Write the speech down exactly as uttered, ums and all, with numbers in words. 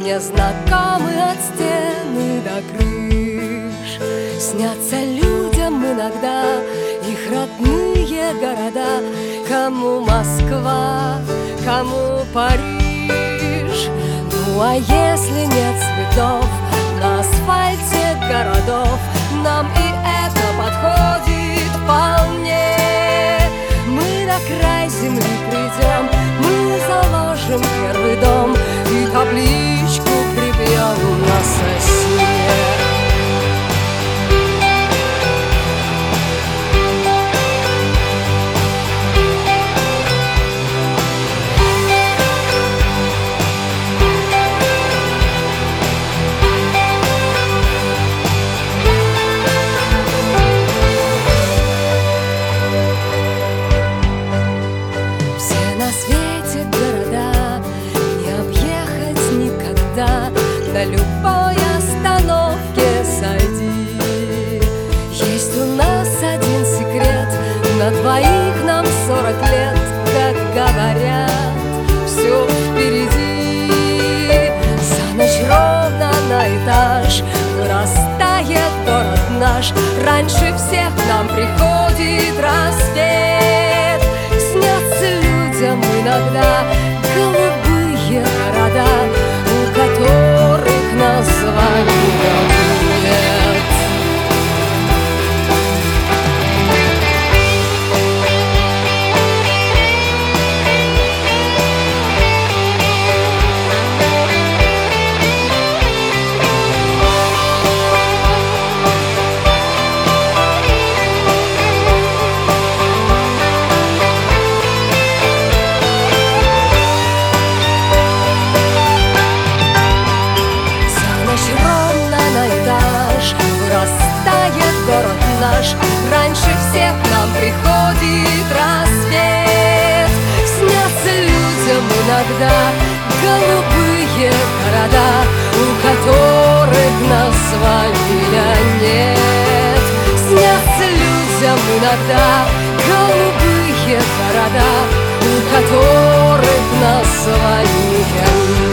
мне знакомы от стены до крыш. Снятся людям иногда их родные города, кому Москва, кому Париж. Ну а если нет цветов на асфальте городов, нам и это подходит вполне. Мы на край земли придем, мы заложим первый дом и табличку прибьем на сосне. На любой остановке сойди. Есть у нас один секрет, на двоих нам сорок лет, как говорят, все впереди. За ночь ровно на этаж вырастает город наш, раньше всех к нам приходит рассвет. Снятся людям иногда голубые города, у которых названия нет. Вырастает город наш, раньше всех к нам приходит рассвет. Снятся людям иногда голубые города, у которых названия нет. Снятся людям иногда голубые города, у которых названия нет.